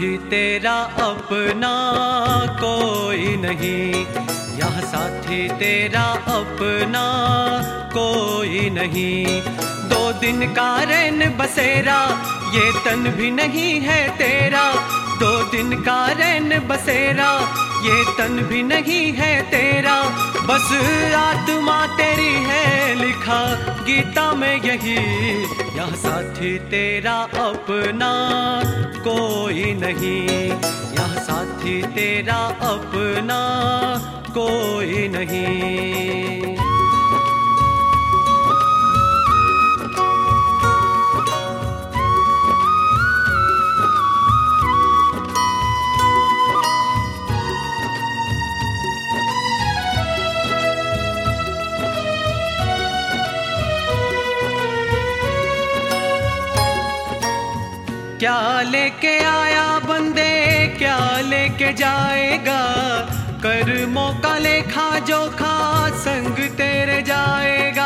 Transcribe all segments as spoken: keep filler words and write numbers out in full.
साथी तेरा अपना कोई नहीं, यहाँ साथी तेरा अपना कोई नहीं। दो दिन का रैन बसेरा ये तन भी नहीं है तेरा, दो दिन का रैन बसेरा ये तन भी नहीं है तेरा। बस आत्मा तेरी है लिखा गीता में यही, यहाँ साथी तेरा अपना कोई नहीं, यहाँ साथी तेरा अपना कोई नहीं। क्या लेके आया बंदे क्या लेके जाएगा, कर्मों का लेखा जोखा संग तेरे जाएगा।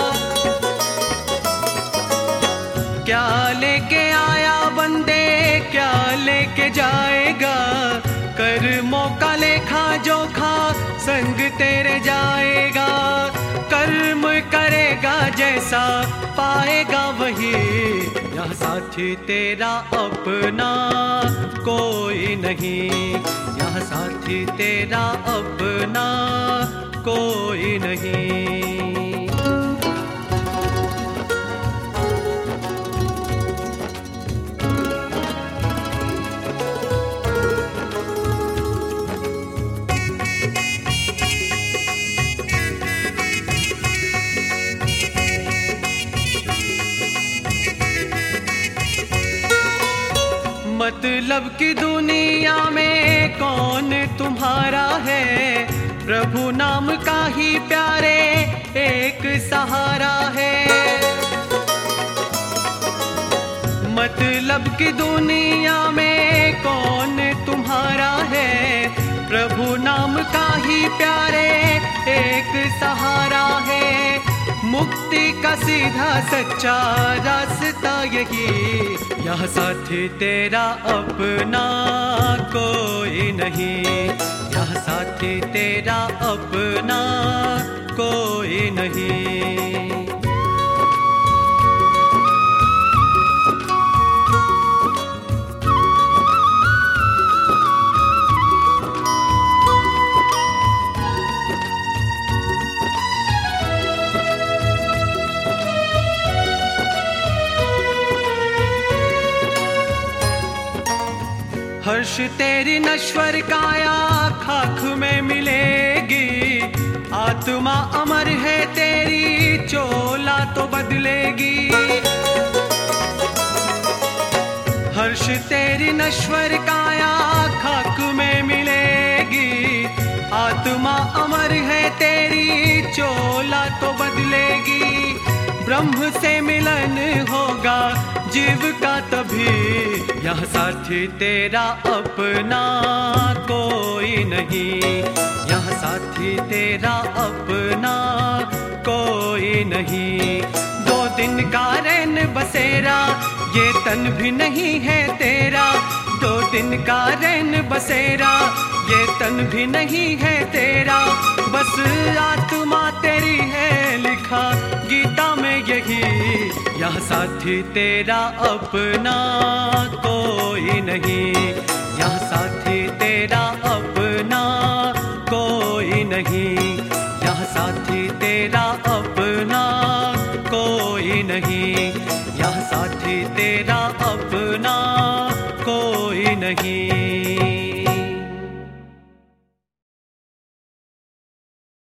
क्या लेके आया बंदे क्या लेके जाएगा, कर्मों का लेखा जोखा संग तेरे जाएगा। कर्म करेगा जैसा पाएगा वही, यहाँ साथी तेरा अपना कोई नहीं, यहाँ साथी तेरा अपना कोई नहीं। मतलब की दुनिया में कौन तुम्हारा है, प्रभु नाम का ही प्यारे एक सहारा है। मतलब की दुनिया में कौन तुम्हारा है, प्रभु नाम का ही प्यारे एक सहारा है। मुक्ति का सीधा सच्चा रास्ता यही, यहाँ साथी तेरा अपना कोई नहीं, यहाँ साथी तेरा अपना कोई नहीं। हर्ष तेरी नश्वर काया खाक में मिलेगी, आत्मा अमर है तेरी चोला तो बदलेगी। हर्ष तेरी नश्वर काया खाक में मिलेगी, आत्मा अमर है तेरी चोला तो बदलेगी। ब्रह्म से मिलन होगा जीव का तभी, यहाँ साथी तेरा अपना कोई नहीं, यहाँ साथी तेरा अपना कोई नहीं। दो दिन का रैन बसेरा ये तन भी नहीं है तेरा, दो दिन का रैन बसेरा ये तन भी नहीं है तेरा। बस आत्मा तेरी है लिखा गीता में यही, यहाँ साथी तेरा अपना कोई नहीं, यहाँ साथी तेरा अपना कोई नहीं, यहाँ साथी तेरा अपना कोई नहीं, यहाँ साथी तेरा अपना कोई नहीं।